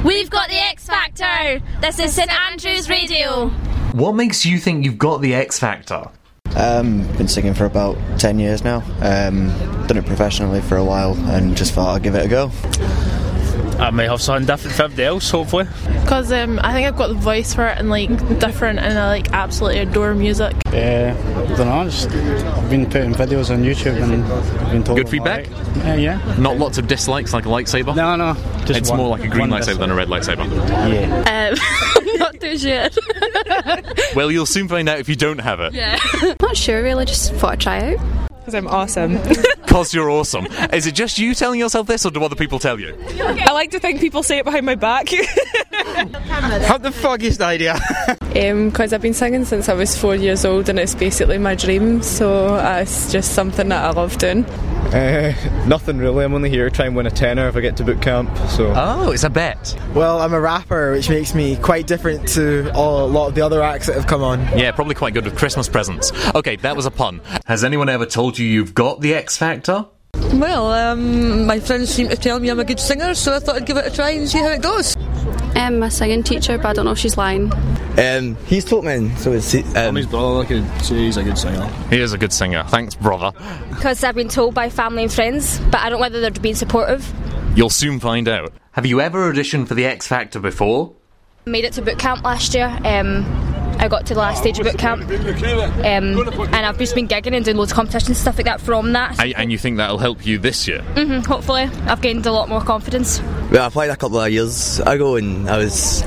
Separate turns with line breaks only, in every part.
We've got the X Factor. This is St Andrews Radio.
What makes you think you've got the X Factor?
Been singing for about 10 years now. Done it professionally for a while and just thought I'd give it a go.
I may have something different for everybody else, hopefully.
Because I think I've got the voice for it and different, and I absolutely adore music.
I don't know, I've been putting videos on YouTube and I've been told.
Good feedback?
Right. Yeah.
Not lots of dislikes like a lightsaber?
No.
It's more like a green lightsaber than a red lightsaber.
Yeah.
I'm not too sure.
Well, you'll soon find out if you don't have it.
Yeah.
Not sure really, just thought I'd try out.
Because I'm awesome.
Because you're awesome. Is it just you telling yourself this, or do other people tell you?
I like to think people say it behind my back.
What the foggiest idea?
Because I've been singing since I was 4 years old, and it's basically my dream, so it's just something that I love doing.
Nothing really. I'm only here to try and win a tenner if I get to boot camp. So.
Oh, it's a bet.
Well, I'm a rapper, which makes me quite different to a lot of the other acts that have come on.
Yeah, probably quite good with Christmas presents. Okay, that was a pun. Has anyone ever told you you've got the X Factor?
Well, my friends seem to tell me I'm a good singer, so I thought I'd give it a try and see how it goes.
My singing teacher, but I don't know if she's lying.
He's taught me, so it's...
I'm his brother, I could say he's a good singer.
He is a good singer. Thanks, brother.
Because I've been told by family and friends, but I don't know whether they're being supportive.
You'll soon find out. Have you ever auditioned for the X Factor before?
Made it to boot camp last year. I got to the last stage of boot camp, and I've just been gigging and doing loads of competitions and stuff like that from that.
And you think that'll help you this year?
Hopefully. I've gained a lot more confidence.
Well, I played a couple of years ago and I was...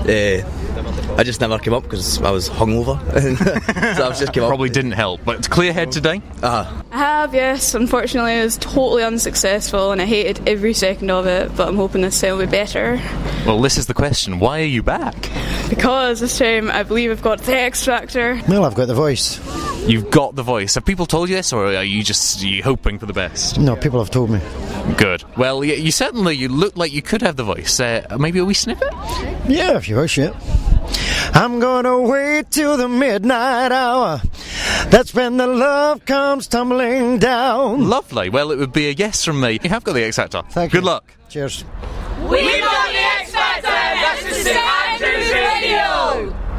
I just never came up because I was hungover. So I've just came up.
Probably didn't help, but it's clear head today?
I have, yes. Unfortunately, I was totally unsuccessful and I hated every second of it, but I'm hoping this time will be better.
Well, this is the question. Why are you back?
Because this time I believe I've got the X Factor.
Well, I've got the voice.
You've got the voice. Have people told you this, or are you just hoping for the best?
No, people have told me.
Good. Well, you look like you could have the voice. Maybe a wee snippet?
Yeah, if you wish it. I'm gonna wait till the midnight hour. That's when the love comes tumbling down.
Lovely. Well, it would be a yes from me. You have got the X Factor.
Thank you.
Good luck.
Cheers.
We've got the X Factor! That's the